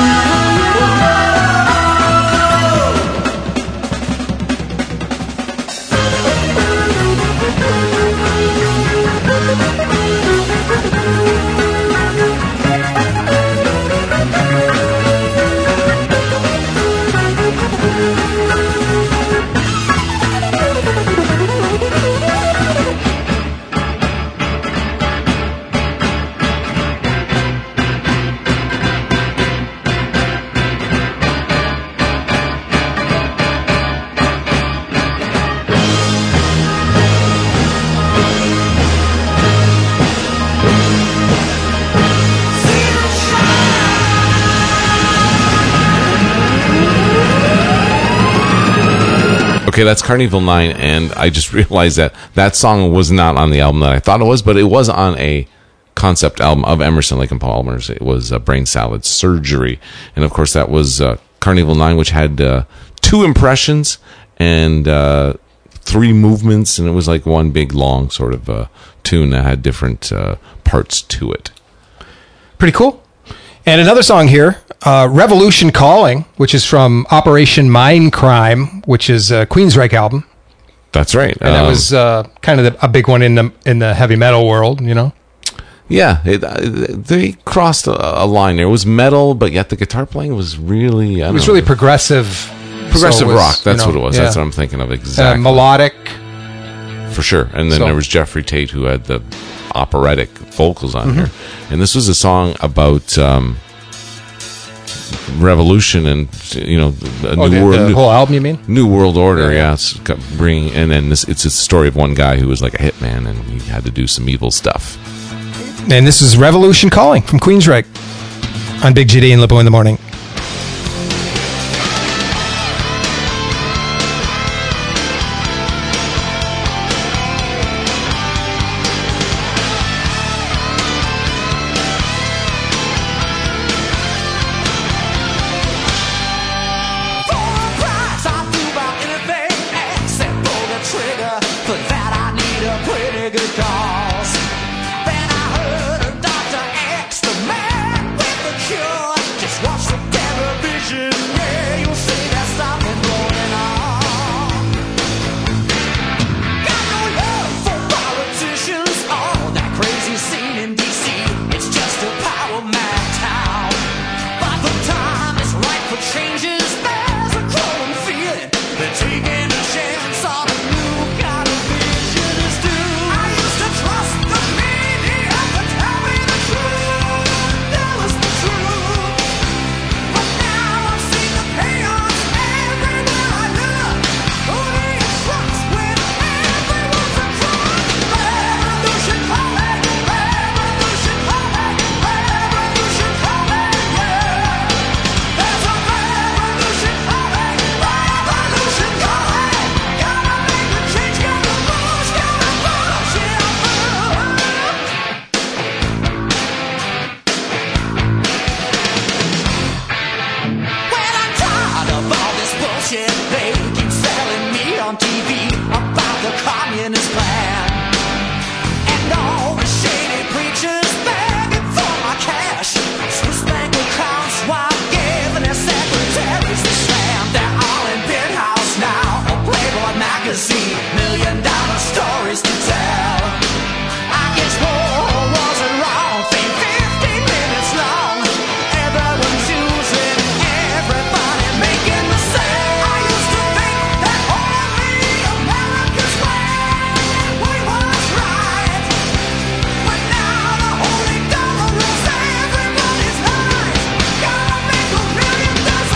Okay, that's Carnival nine, and I just realized that that song was not on the album that I thought it was, but it was on a concept album of Emerson, Lake and Palmer's. It was uh, Brain Salad Surgery, and of course that was uh, Carnival nine, which had uh, two impressions and uh, three movements, and it was like one big long sort of uh, tune that had different uh, parts to it. Pretty cool. And another song here, uh, Revolution Calling, which is from Operation Mindcrime, which is a Queensryche album. That's right. And that Um, was uh, kind of the, a big one in the in the heavy metal world, you know? Yeah, it, uh, they crossed a, a line there. It was metal, but yet the guitar playing was really, I don't It was know, really progressive. progressive so it was, rock. That's you know, what it was. yeah. That's what I'm thinking of Uh, exactly. melodic. For sure. And then So- there was Jeffrey Tate, who had the operatic vocals on Mm-hmm. here. And this was a song about um, revolution and, you know, a Oh, new the, world. the new, whole album, you mean? New World Order, Yeah. yeah. It's got- bringing, and then this, it's a story of one guy who was like a hitman, and he had to do some evil stuff. And this is Revolution Calling from Queensryche on Big G D and Lippo in the Morning. For a price, I'll do about anything except pull the trigger. For that, I need a pretty good cause. Then I heard of Doctor X, the man with the cure. Just watch the television, yeah, you'll see there's something going on. Got no love for politicians, all that crazy scene in D C. It's just a power mad town. But the time is right for changes. There's a growing feeling that taking a chance on a new kind of vision is due. I used to trust the media to tell me the truth. That was the truth. But now I see the chaos everywhere I look. Who do you trust when everyone's a crook? Revolution calling, revolution calling, revolution calling, yeah. There's a revolution calling, revolution calling. Gotta make a change, gotta push, gotta push it When I'm tired of all this bullshit they keep selling me on T V about the communist plan. And all the shady preachers begging for my cash. Swiss bank accounts while giving their secretaries the slam. They're all in Penthouse now, or Playboy magazine. Million dollar stories to tell. I guess war wasn't wrong. Think fifteen minutes long. Everyone's using everybody making the same. I used to think that only America's way was right. But now the holy dollar rules everybody's life. Gotta make a million dollars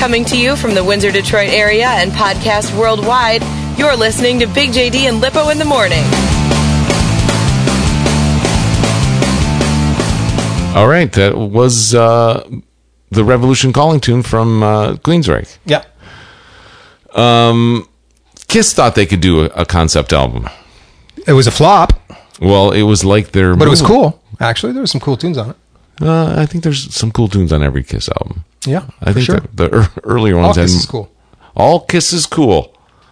Coming to you from the Windsor, Detroit area and podcast worldwide, you're listening to Big J D and Lippo in the Morning. All right, that was uh, the Revolution Calling tune from uh, Queensryche. Yeah. Um, Kiss thought they could do a, a concept album. It was a flop, Well, it was like their... but it was movie. cool. Actually, there were some cool tunes on it. Uh, I think there's some cool tunes on every Kiss album. Yeah, I think sure. the, the er- earlier All ones Kiss had... is cool. All Kiss is cool.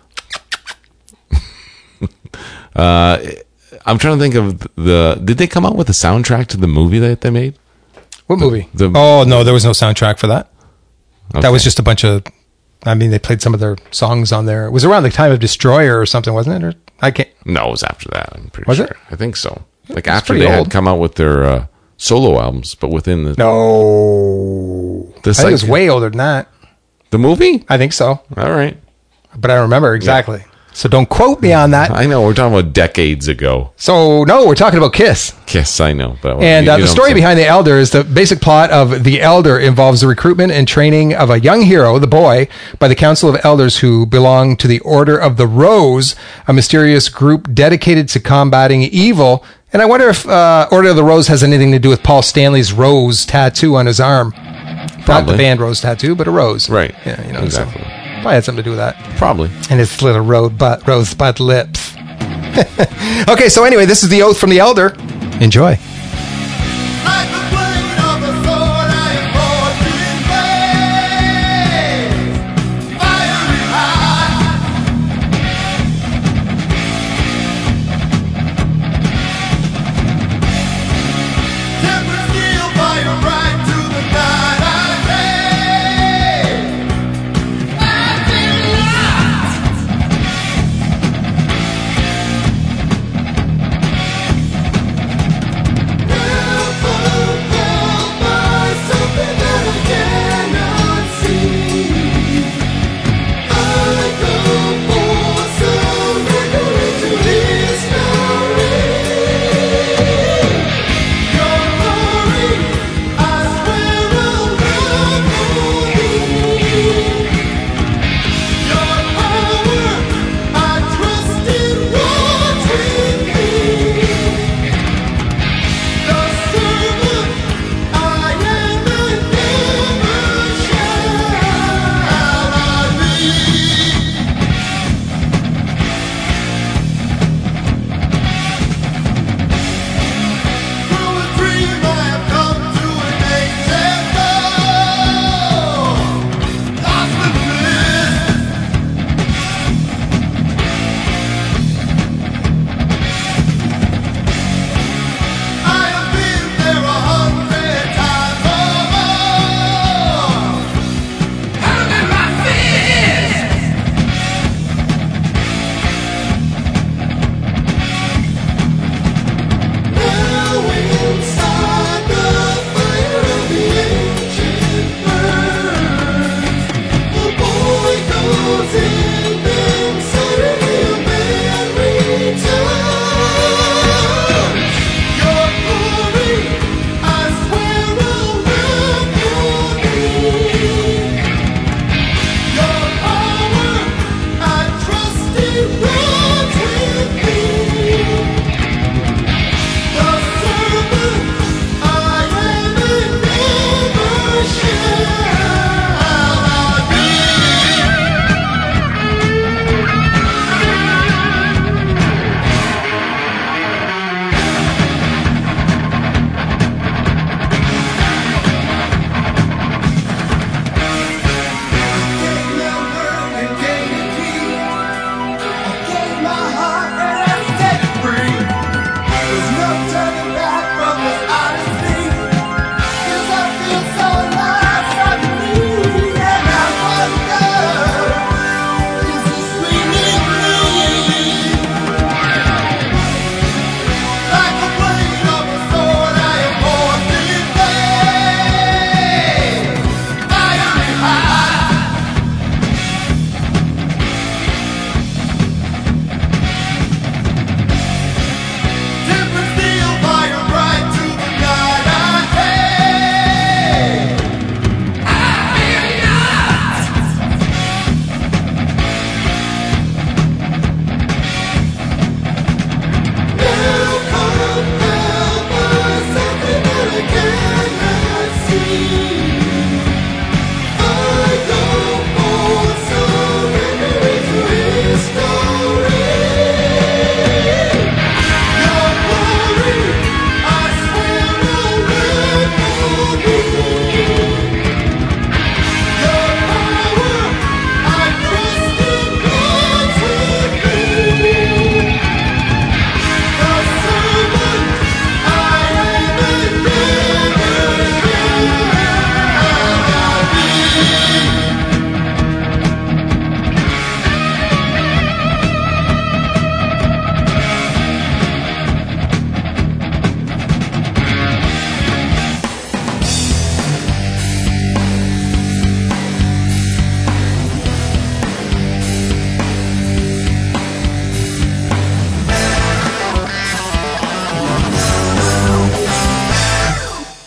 uh, I'm trying to think of the... Did they come out with a soundtrack to the movie that they made? What movie? the- oh, no, there was no soundtrack for that. Okay. That was just a bunch of... I mean, they played some of their songs on there. It was around the time of Destroyer or something, wasn't it? Or I can't... No, it was after that, I'm pretty Was sure. it? I think so. Like It's after pretty they old. had come out with their uh, solo albums, but within the... No. The I think it was psych- way older than that. The movie? I think so. All right. But I don't remember exactly. So don't quote me on that. I know, we're talking about decades ago. So, no, we're talking about Kiss. Kiss, I know. But And you- uh, you the know story what I'm behind The Elder is the basic plot of The Elder involves the recruitment and training of a young hero, the boy, by the Council of Elders who belong to the Order of the Rose, a mysterious group dedicated to combating evil. And I wonder if uh, Order of the Rose has anything to do with Paul Stanley's rose tattoo on his arm. Not Probably. the band Rose tattoo, but a rose. Right. Yeah, you know, Exactly. So probably had something to do with that. Probably. And his little road but, rosebud lips. Okay, so anyway, this is the oath from the Elder. Enjoy. Like the blade of a sword, I am born to invade. Fiery high. Tempered steel by your right to the night I pray. I've been lost.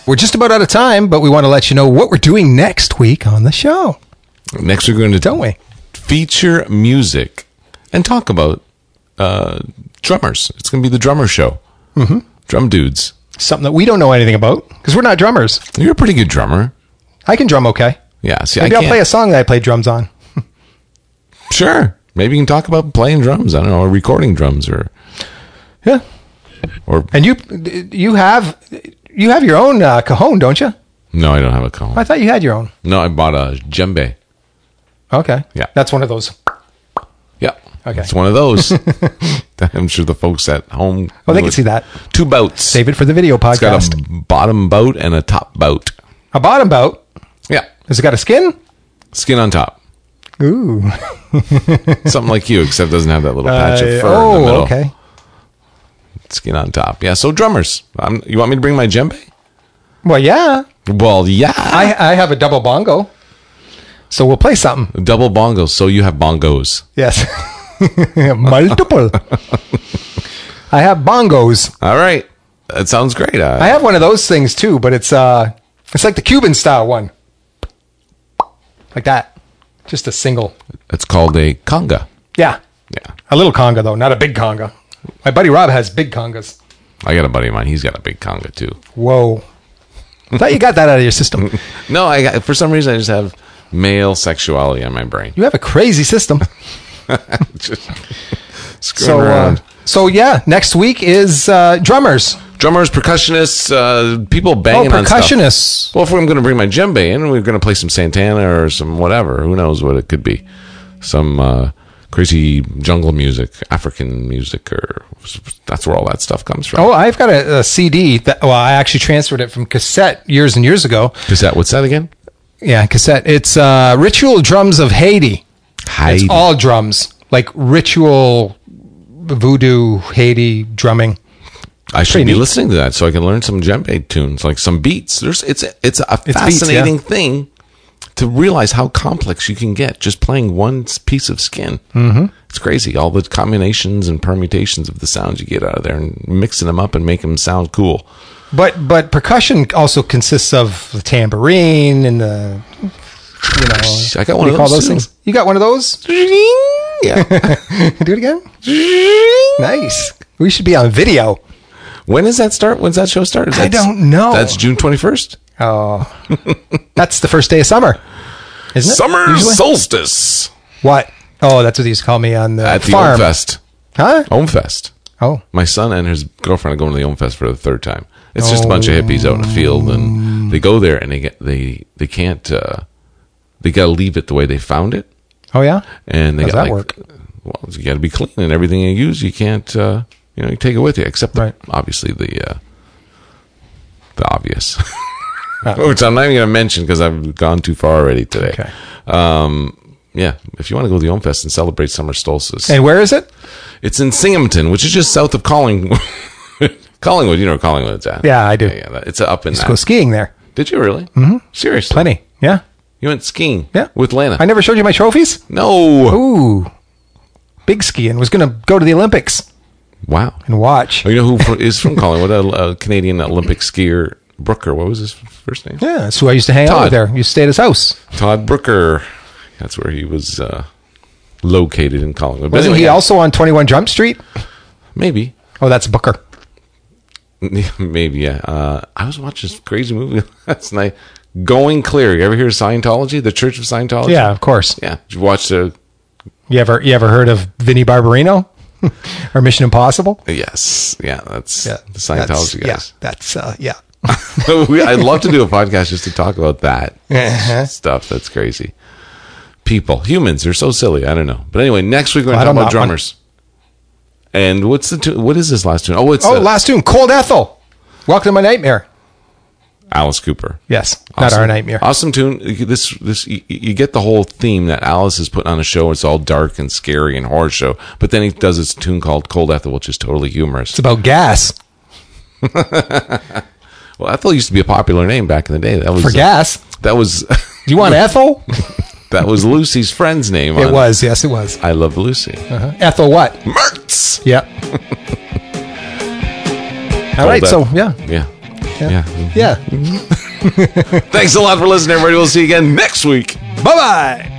We're just about out of time, but we want to let you know what we're doing next week on the show. Next, we're going to Don't we? feature music and talk about uh, drummers. It's going to be the drummer show. Mm-hmm. Drum dudes. Something that we don't know anything about because we're not drummers. You're a pretty good drummer. I can drum okay. Yeah. See, Maybe I I'll can't. play a song that I play drums on. Sure. Maybe you can talk about playing drums. I don't know, or recording drums, or Yeah. or And you you have you have your own uh, cajon, don't you? no, I don't have a cajon. I thought you had your own. No, I bought a djembe. Okay. Yeah. That's one of those. Yeah. Okay. It's one of those. I'm sure the folks at home. Well, they can would- see that. Two boats. Save it for the video It's got podcast. a bottom boat and a top boat. A bottom boat. Yeah. Has it got a skin? Skin on top. Ooh. Something like you, except it doesn't have that little patch of Uh, fur in the oh, middle. okay. Skin on top. Yeah, so drummers. Um, you want me to bring my djembe? Well, yeah. Well, yeah. I I have a double bongo, so we'll play something. Double bongos, so you have bongos. Yes. Multiple. I have bongos. All right. That sounds great. Uh, I have one of those things too, but it's uh, it's like the Cuban style one, like that. Just a single. it's called a conga. Yeah, Yeah. a little conga though, not a big conga. My buddy Rob has big congas. I got a buddy of mine. He's got a big conga, too. Whoa. Thought you got that out of your system. No, I got, for some reason, I just have male sexuality on my brain. You have a crazy system. Just screwing So, around. uh, so yeah, next week is uh, drummers. Drummers, percussionists, uh, people Oh, banging on stuff. percussionists. Well, if I'm going to bring my djembe in, we're going to play some Santana or some whatever. Who knows what it could be? Some uh, crazy jungle music, African music, or that's where all that stuff comes from. Oh, I've got a, a C D that. Well, I actually transferred it from cassette years and years ago. Is that what's that again? Yeah, cassette. It's uh, Ritual Drums of Haiti. Haiti. It's all drums, like ritual voodoo Haiti drumming. I should pretty be neat. listening to that so I can learn some djembe tunes, like some beats. There's it's it's a beats, fascinating yeah. thing to realize how complex you can get just playing one s- piece of skin. Mm-hmm. It's crazy, all the combinations and permutations of the sounds you get out of there, and mixing them up and make them sound cool. But but percussion also consists of the tambourine and the you know. I got what one do you of call those, those too. things? You got one of those? Yeah. Do it again. Nice. We should be on video. When does that start? When's that show start? Is I that- don't know. That's June twenty-first. Oh, that's the first day of summer, isn't it? Summer Usually? solstice What? Oh, that's what they used to call me on the at the farm. Omefest. Huh? Omefest. Oh, My son and his girlfriend are going to the Omefest for the third time. It's just a bunch of hippies out in the field, and they go there and they get they they can't uh, they got to leave it the way they found it, oh yeah. and they How's got that like, work? well, you got to be clean, and everything you use you can't uh, you know you take it with you, except the, Right. obviously the uh, the obvious, which I'm not even going to mention because I've gone too far already today. Okay. Um, yeah, if you want to go to the Omefest and celebrate summer solstice, And where is it? it's in Singhamton, which is just south of Collingwood. Collingwood, you know where Collingwood's at. Yeah, I do. Yeah, yeah that- it's up in Just that. go skiing there. Did you really? Mm-hmm. Seriously? Plenty. Yeah. You went skiing? Yeah. With Lana? I never showed you my trophies. No. Ooh, big skiing. Was going to go to the Olympics Wow. and watch. Oh, you know who fro- is from Collingwood? A, a Canadian Olympic skier, Brooker. What was his first name? Yeah, that's who I used to hang out Todd. with there. You stay at his house. Todd Brooker. That's where he was uh, located in Collingwood. But Wasn't anyway, he yeah, also on twenty-one Jump Street? Maybe. Oh, that's Booker. Maybe, yeah. Uh, I was watching this crazy movie last night. Going Clear. You ever hear of Scientology? The Church of Scientology? Yeah, of course. Yeah. Did you watch the... You ever you ever heard of Vinnie Barbarino or Mission Impossible? Yes. Yeah, that's the that's- Scientology yeah, guys. that's uh, yeah. We- I'd love to do a podcast just to talk about that Uh-huh. stuff. That's crazy. People, humans, are so silly. I don't know. But anyway, next week we're Well, I going to don't talk about know. drummers. And what's the tune? What is this last tune? Oh, it's Oh, uh, last tune, Cold Ethel. Welcome to my nightmare. Alice Cooper. Yes, not Awesome. our nightmare. Awesome tune. This this you, you get the whole theme that Alice has put on a show. It's all dark and scary and horror show. But then he does this tune called Cold Ethel, which is totally humorous. It's about gas. Well, Ethel used to be a popular name back in the day. That was For gas. That was Do you want Ethel? that was Lucy's friend's name. It on was, yes, it was. I Love Lucy. Uh-huh. Ethel what? Mertz. Yeah. All right, Cold so Ethel. yeah. Yeah. Yeah. Yeah. Thanks a lot for listening, everybody. We'll see you again next week. Bye-bye.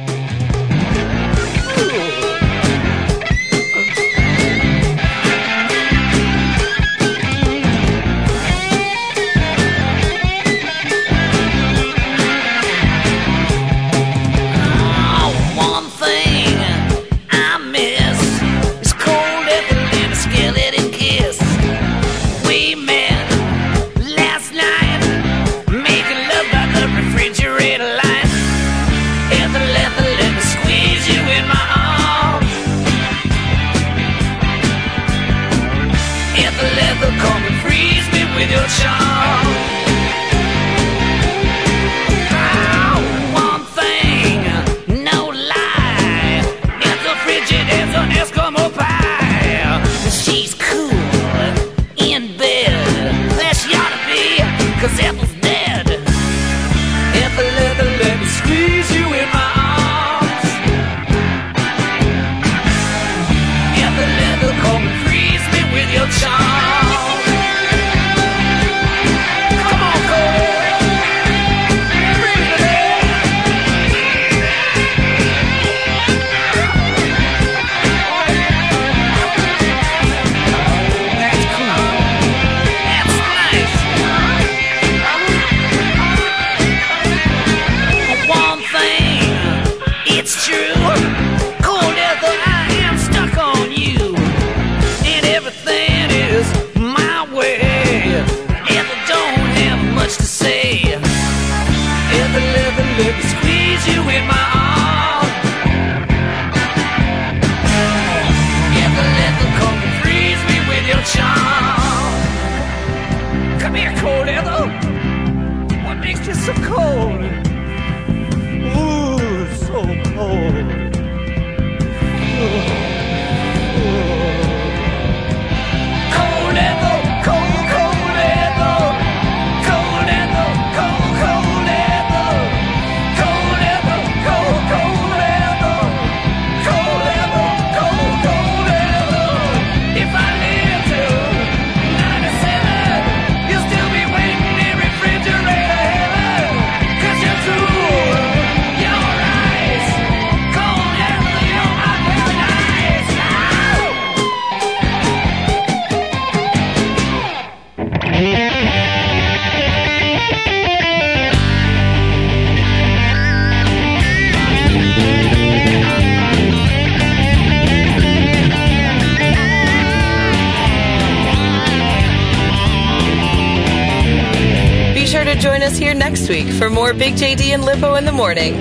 Join us here next week for more Big J D and Lippo in the Morning.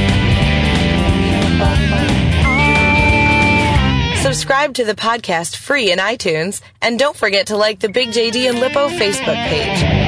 Subscribe to the podcast free in iTunes, and don't forget to like the Big J D and Lippo Facebook page.